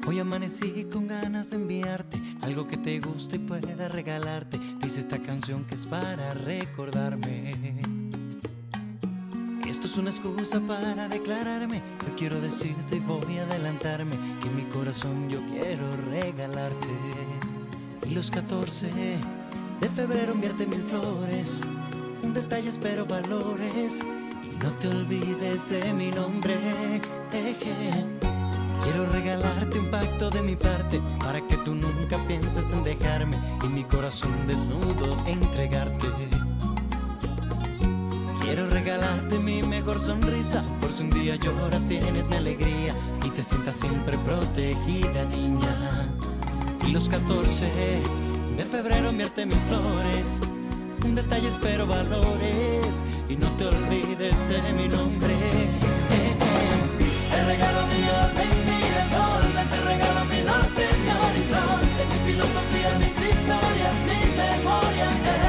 Hoy amanecí con ganas de enviarte algo que te guste y pueda regalarte. Dice esta canción que es para recordarme. Esto es una excusa para declararme. Yo quiero decirte y voy a adelantarme que en mi corazón yo quiero regalarte. Y los 14 de febrero enviarte 1000 flores, un detalle espero valores y no te olvides de mi nombre. Quiero regalarte un pacto de mi parte para que tú nunca pienses en dejarme y mi corazón desnudo entregarte. Quiero regalarte mi mejor sonrisa, por si un día lloras tienes mi alegría y te sientas siempre protegida, niña. Y los 14 de febrero enviarte 1000 flores, un detalle espero valores y no te olvides de mi nombre. Te regalo mi orden, mi desorden, te regalo mi norte, mi horizonte, mi filosofía, mis historias, mi memoria.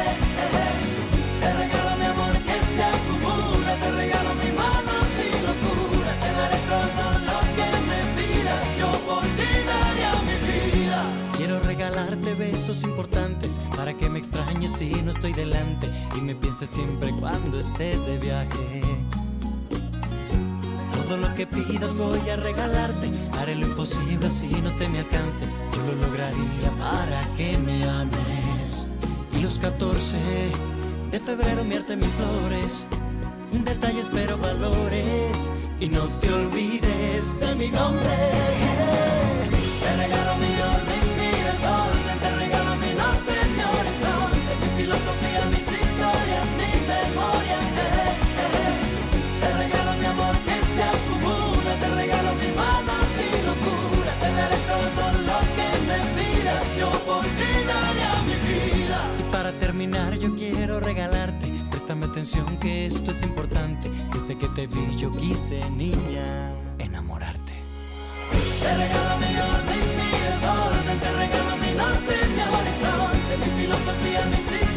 Te regalo mi amor que se acumula, te regalo mi mano sin locura, te daré todo lo que me pidas, yo por ti daría mi vida. Quiero regalarte besos importantes para que me extrañes si no estoy delante y me pienses siempre cuando estés de viaje. Todo lo que pidas voy a regalarte, haré lo imposible así no esté a mi alcance, yo lo lograría para que me ames. Y los 14 de febrero enviarte 1000 flores, un detalle espero valores y no te olvides de mi nombre. Te regalo mi orden, mi desorden, te regalo mi norte, mi horizonte, mi filosofía, mis historias, mi memoria. Te regalo mi amor que se acumula, te regalo mi mano sin locura, te daré todo lo que me pidas, yo por ti daría mi vida. Y para terminar yo quiero regalarte, préstame atención que esto es importante, desde que te vi yo quise, niña, enamorarte. Te regalo mi orden, mi desorden, te regalo mi norte, mi horizonte, mi filosofía, mis